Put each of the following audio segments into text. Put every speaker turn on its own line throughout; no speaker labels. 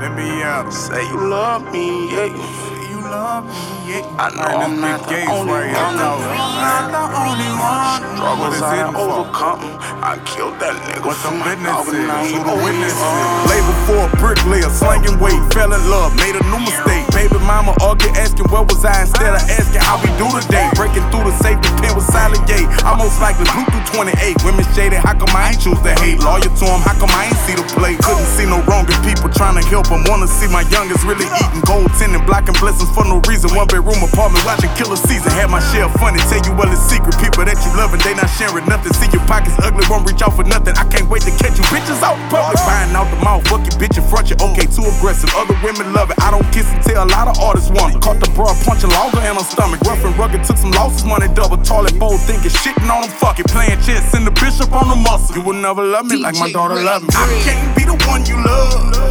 Let me out.
Say you love me, yeah.
Say you love me, yeah.
I know I'm not the only one.
I'm not the only one.
Struggles I overcome. I killed that nigga.
What some
for my dog,
witnesses?
and I
Who
ain't
the
owe me
witnesses?
one.
Label for a bricklayer, slanging weight, fell in love, made a new mistake. Baby mama argue, asking where was I instead of asking how we do today. Breaking through the safety pin with silent gate. I most likely blew through 28. Women shaded, how come I ain't choose to hate? Lawyer to him, how come I ain't see the play? Couldn't see no wrong in people trying to help them. Wanna see my youngest really eating gold tinted, blocking blessings for no reason. One bedroom apartment, watching Killer Season. Had my share of funny, tell you well it's secret. People that you loving, they not sharing nothing. See your pockets ugly, won't reach out for nothing. I can't wait to catch you bitches out public. Buying out the mouth, fuck your bitch in front you. Okay, too aggressive, other women love it. I don't kiss and tell, a lot of artists want it. Caught the bra punching longer in her stomach. Rough and rugged, took some losses, money double. Toilet bowl thinking, shitting on them, fuck it. Playing chess, send the bishop on the muscle. You would never love me like my daughter loved me. I can't be the one you love.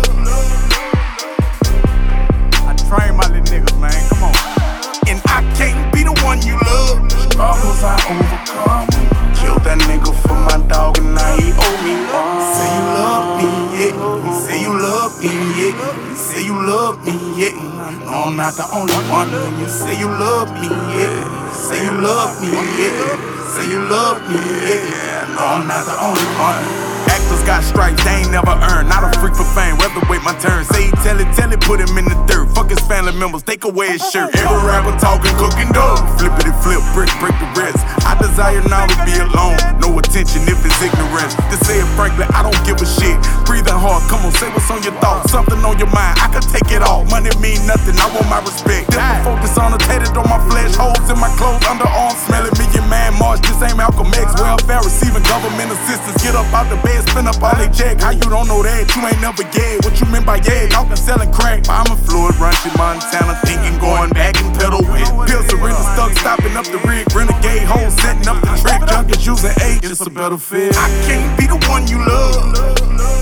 I train my little niggas, man, come on. And I can't be the one you love.
Struggles I overcome. Killed that nigga for my dog, and now he owe me one.
Say you love me, yeah. Say you love me, yeah. Say you love me, yeah. No, I'm not the only one. When you say you love me, yeah. Say you love me, yeah. Say you love me, yeah. No, I'm not the only one. Actors got stripes they ain't never earned. Not a freak for fame, rather wait my turn. Say he tell it, put him in the dirt. Fuck his family members, they could wear his shirt. Every rapper talking, cooking dough. Flippity flip, break the rest. I desire now to be alone. No attention if it's ignorance. To say it frankly, I don't give a shit. Breathing hard, come on, say what's on your thoughts. Something on your mind, I could take it all. Money mean nothing, I want my respect. Different focus on the tatted on my flesh. Holes in my clothes, underarms smelling. Million man march, this ain't Malcolm X. Welfare receiving government assistance. Get up out the bed, spin up all they check. How you don't know that? You ain't never gay. What you mean by yeah? Talking selling crack. I'm a fluid, Runchy, Montana. Thinking, going back and pedal with. Pills surrender stuck, stopping up the rig. Renegade hoes, setting up the trick. Junkies using age, it's a better fit. I can't be the one you love.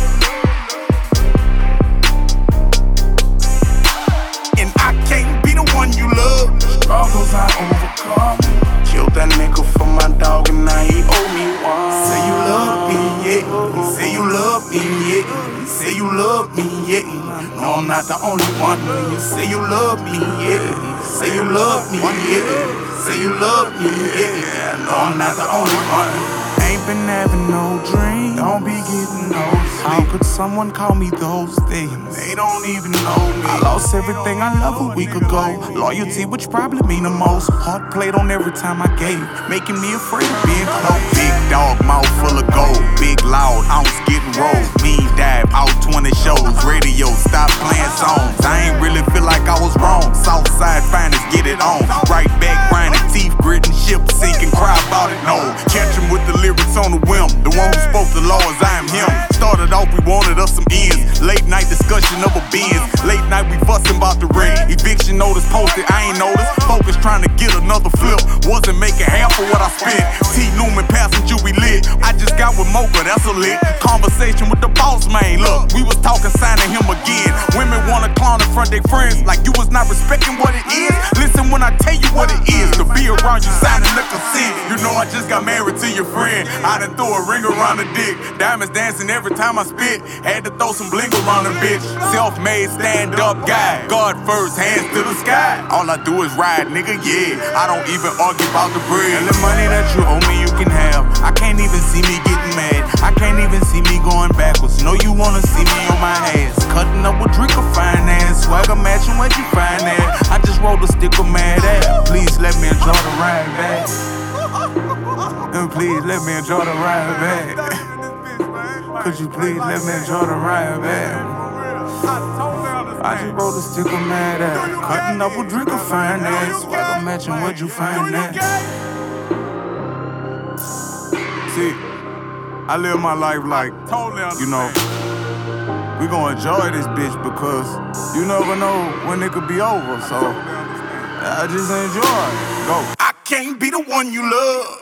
And I can't be the one you love.
Struggles I overcome. Killed that nigga for my dog, and now he owe me one.
Say you love me, yeah. Say you love me, yeah. Say you love me, yeah. No, I'm not the only one. When you say you love me, yeah. Say you love me, yeah. Say you love me, yeah. No, I'm not the only one. Ain't been having no dreams. Don't be getting no sleep. How could someone call me those things? They don't even know me. I lost everything I loved a week ago. Loyalty, which probably mean the most. Heart played on every time I gave, making me afraid of being close. Big dog, mouth full of gold. Big loud, ounce getting rolled. Mean dive, out 20 shows. Radio, stop playing songs. I ain't really feel like I was wrong. Southside finest, get it on. Right back, grinding, teeth gritting, ship sinking, cry about it, no. Catch him with the lyrics on the whim. The one who spoke the law as I am him. Started off, we wanted us some ends. Late night discussion of a Benz. Late night, we fussing about the rent. Eviction notice posted, I ain't noticed. Focus trying to get another flip. Wasn't making half of what I spent. T. Newman passenger, we lit. I just got with Mocha, that's a lit. Conversation with the boss man. Look, we was talking, signing him again. Women wanna clown in front of their friends like you was not respecting what it is. Listen when I tell you what it is. To be around you signing the consent. You know I just got married to your friend. I done threw a ring around the dick. Diamonds dancing every time I spit. Had to throw some bling around the bitch. Self-made stand-up guy. God first, hands to the sky. All I do is ride, nigga, yeah. I don't even argue about the bread. And the money that you owe me, you can have. I can't even see me getting mad. I can't even see me going backwards. Know you wanna see me on my ass. Cutting up with drink of finance. Swagger matching what you find at. I just rolled a stick of mad ass. Please let me enjoy the ride back. And please let me enjoy the ride back. Could you please let me enjoy the ride back? I just rolled a stick of mad ass. Cutting up with drink of finance. Swagger matching what you find at. See, I live my life like, you know, we gonna enjoy this bitch because you never know when it could be over. So I just enjoy. Go. I can't be the one you love.